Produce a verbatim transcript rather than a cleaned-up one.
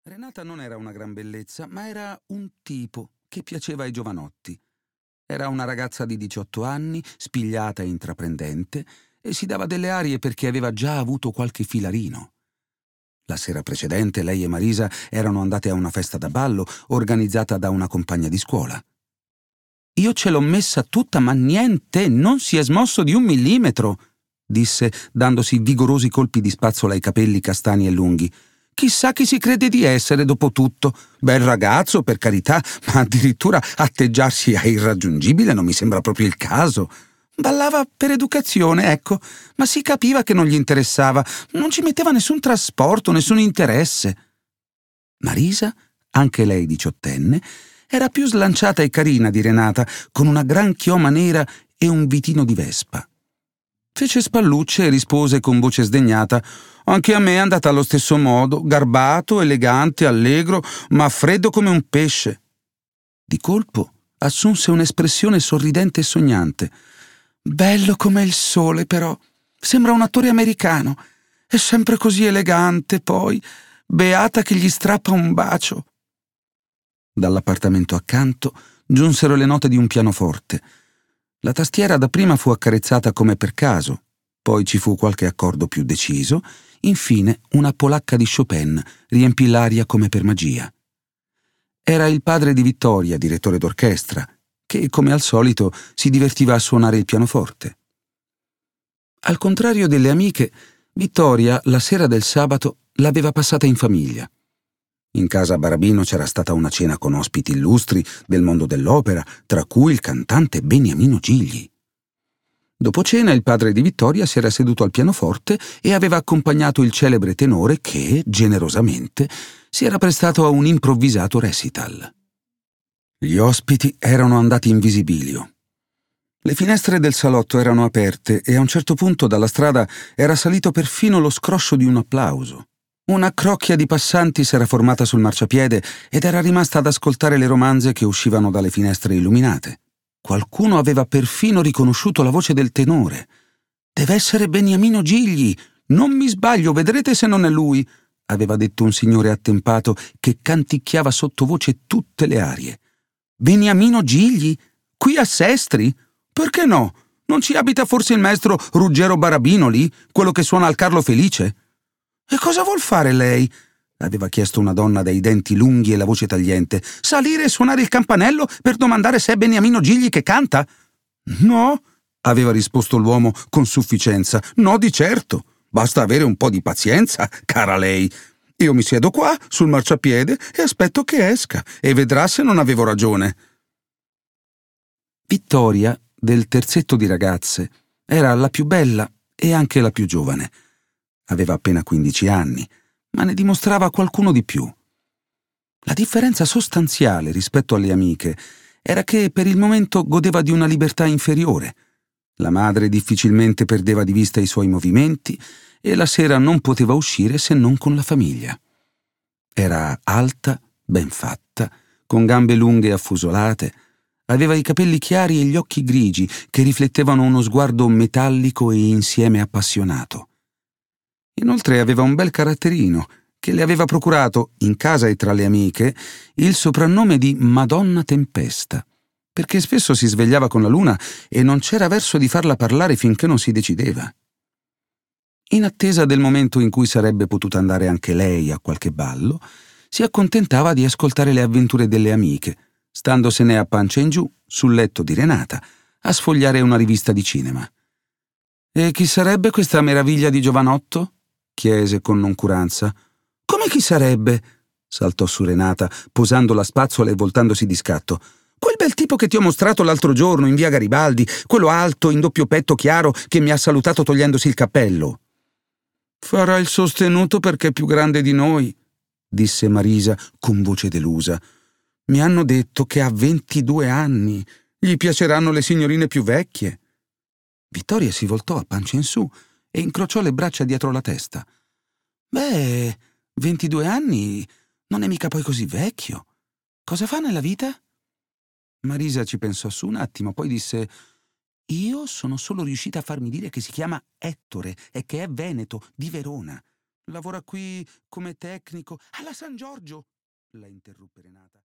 Renata non era una gran bellezza, ma era un tipo che piaceva ai giovanotti. Era una ragazza di diciotto anni, spigliata e intraprendente, e si dava delle arie perché aveva già avuto qualche filarino. La sera precedente lei e Marisa erano andate a una festa da ballo organizzata da una compagna di scuola. «Io ce l'ho messa tutta, ma niente, non si è smosso di un millimetro», disse, dandosi vigorosi colpi di spazzola ai capelli castani e lunghi. «Chissà chi si crede di essere, dopo tutto. Bel ragazzo, per carità, ma addirittura atteggiarsi a irraggiungibile non mi sembra proprio il caso. Ballava per educazione, ecco, ma si capiva che non gli interessava, non ci metteva nessun trasporto, nessun interesse». Marisa, anche lei diciottenne, era più slanciata e carina di Renata, con una gran chioma nera e un vitino di vespa. Fece spallucce e rispose con voce sdegnata: «Anche a me è andata allo stesso modo, garbato, elegante, allegro, ma freddo come un pesce». Di colpo assunse un'espressione sorridente e sognante. «Bello come il sole, però. Sembra un attore americano. È sempre così elegante, poi. Beata che gli strappa un bacio». Dall'appartamento accanto giunsero le note di un pianoforte. La tastiera dapprima fu accarezzata come per caso, poi ci fu qualche accordo più deciso, infine una polacca di Chopin riempì l'aria come per magia. Era il padre di Vittoria, direttore d'orchestra, che, come al solito, si divertiva a suonare il pianoforte. Al contrario delle amiche, Vittoria, la sera del sabato, l'aveva passata in famiglia. In casa Barabino c'era stata una cena con ospiti illustri del mondo dell'opera, tra cui il cantante Beniamino Gigli. Dopo cena il padre di Vittoria si era seduto al pianoforte e aveva accompagnato il celebre tenore che, generosamente, si era prestato a un improvvisato recital. Gli ospiti erano andati in visibilio. Le finestre del salotto erano aperte e a un certo punto dalla strada era salito perfino lo scroscio di un applauso. Una crocchia di passanti s'era formata sul marciapiede ed era rimasta ad ascoltare le romanze che uscivano dalle finestre illuminate. Qualcuno aveva perfino riconosciuto la voce del tenore. «Deve essere Beniamino Gigli! Non mi sbaglio, vedrete se non è lui!» aveva detto un signore attempato che canticchiava sottovoce tutte le arie. «Beniamino Gigli? Qui a Sestri? Perché no? Non ci abita forse il maestro Ruggero Barabino lì, quello che suona al Carlo Felice?» «E cosa vuol fare lei?» aveva chiesto una donna dai denti lunghi e la voce tagliente. «Salire e suonare il campanello per domandare se è Beniamino Gigli che canta?» «No», aveva risposto l'uomo con sufficienza. «No, di certo. Basta avere un po' di pazienza, cara lei. Io mi siedo qua, sul marciapiede, e aspetto che esca, e vedrà se non avevo ragione». Vittoria, del terzetto di ragazze, era la più bella e anche la più giovane. Aveva appena quindici anni, ma ne dimostrava qualcuno di più. La differenza sostanziale rispetto alle amiche era che per il momento godeva di una libertà inferiore. La madre difficilmente perdeva di vista i suoi movimenti e la sera non poteva uscire se non con la famiglia. Era alta, ben fatta, con gambe lunghe e affusolate, aveva i capelli chiari e gli occhi grigi che riflettevano uno sguardo metallico e insieme appassionato. Inoltre aveva un bel caratterino che le aveva procurato, in casa e tra le amiche, il soprannome di Madonna Tempesta, perché spesso si svegliava con la luna e non c'era verso di farla parlare finché non si decideva. In attesa del momento in cui sarebbe potuta andare anche lei a qualche ballo, si accontentava di ascoltare le avventure delle amiche, standosene a pancia in giù, sul letto di Renata, a sfogliare una rivista di cinema. «E chi sarebbe questa meraviglia di giovanotto?» chiese con noncuranza. «Come chi sarebbe?» saltò su Renata, posando la spazzola e voltandosi di scatto. «Quel bel tipo che ti ho mostrato l'altro giorno in via Garibaldi, quello alto, in doppio petto chiaro, che mi ha salutato togliendosi il cappello». «Farà il sostenuto perché è più grande di noi», disse Marisa con voce delusa. «Mi hanno detto che ha ventidue anni. Gli piaceranno le signorine più vecchie». Vittoria si voltò a pancia in su e incrociò le braccia dietro la testa. «Beh, ventidue anni non è mica poi così vecchio. Cosa fa nella vita?» Marisa ci pensò su un attimo, poi disse: «Io sono solo riuscita a farmi dire che si chiama Ettore e che è veneto, di Verona. Lavora qui come tecnico. Alla San Giorgio! La interruppe Renata.